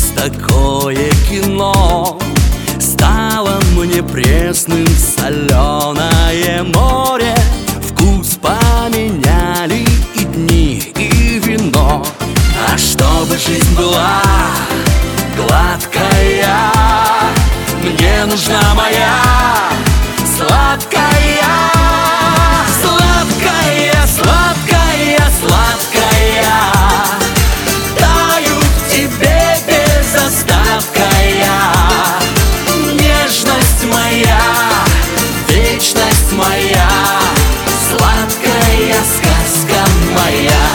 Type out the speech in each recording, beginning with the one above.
такое кино стало мне пресным, соленое море. Вкус поменяли и дни, и вино. А чтобы жизнь была гладкая, мне нужна моя сладкая. Сладкая, сладкая, сладкая, таю в тебе без остатка я. Нежность моя, вечность моя, сладкая сказка моя.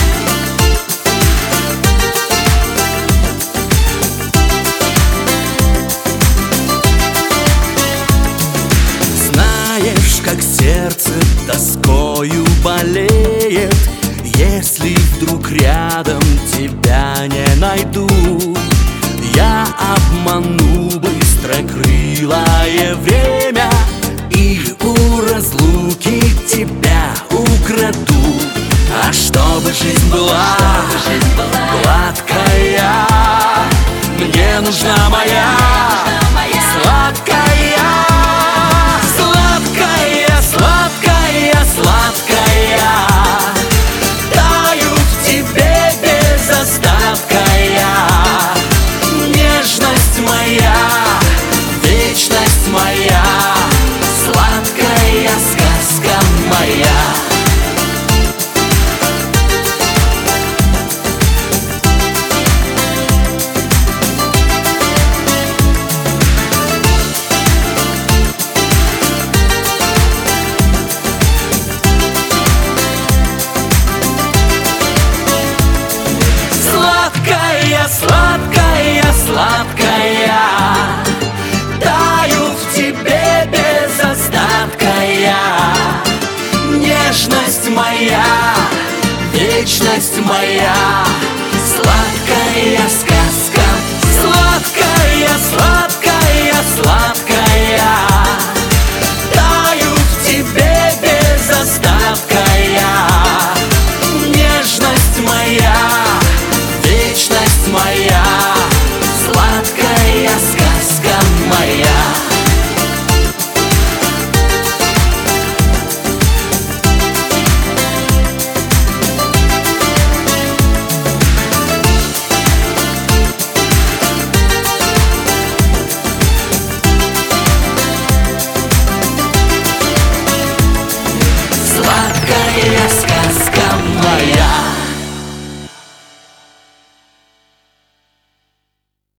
Знаешь, как сердце тоскою болеет, если вдруг рядом тебя не найду. Я обману быстрокрылое время и у разлуки тебя украду. А чтобы жизнь была гладкая, мне нужна моя сладкая. Сладкая, сладкая, сладкая, таю в тебе без остатка я. Нежность моя, вечность моя, сладкая сказка моя. Сладкая, сладкая, таю в тебе без остатка я. Нежность моя, вечность моя, сладкая сказка.